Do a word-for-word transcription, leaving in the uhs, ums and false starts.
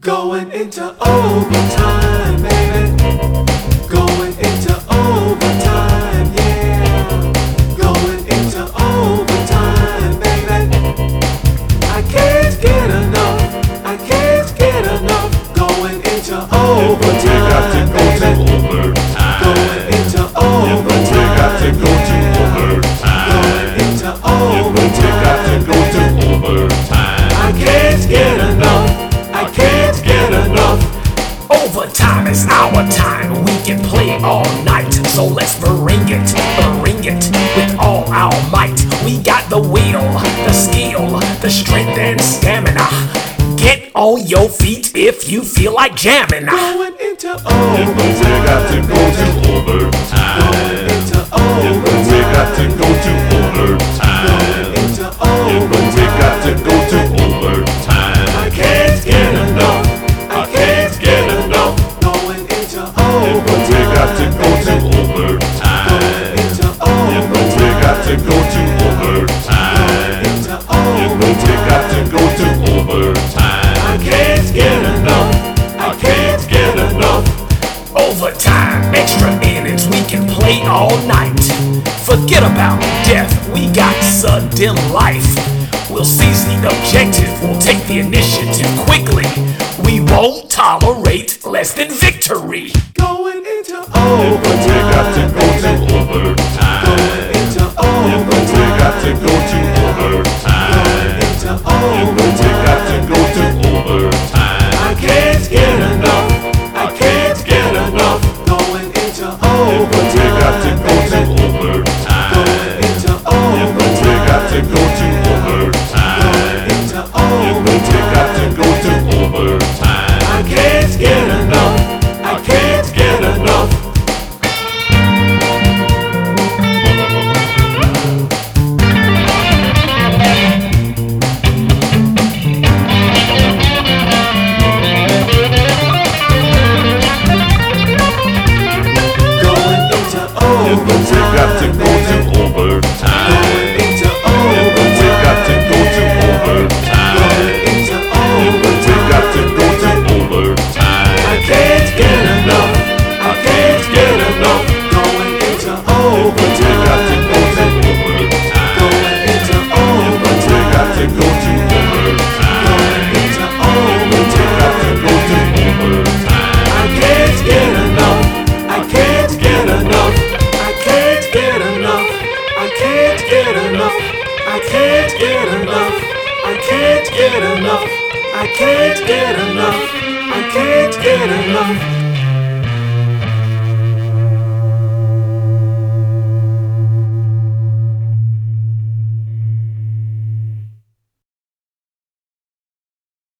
Going into overtime, baby. Going into overtime, yeah. Going into overtime, baby. I can't get enough. I can't get enough. Going into overtime, baby. Going into overtime, Going into overtime, baby. I can't get enough. I can't get enough. Overtime is our time. We can play all night. So let's bring it, bring it with all our might. We got the will, the skill, the strength and stamina. Get on your feet if you feel like jamming. Going into overtime. We got to go to overtime. Going into overtime. We got to go to overtime. Going into We got to go to overtime. I can't get enough. I can't get enough. Going into overtime. We got to go to overtime. Going into We got to go to overtime. into We got to go to overtime. I can't get enough. I can't get enough. Overtime, extra innings, we can play all night. Forget about death, we got sudden life. We'll seize the objective, we'll take the initiative quickly. We won't tolerate less than victory. Going into We got to overtime. go to overtime. Going into We got to overtime. go to overtime. Into We overtime.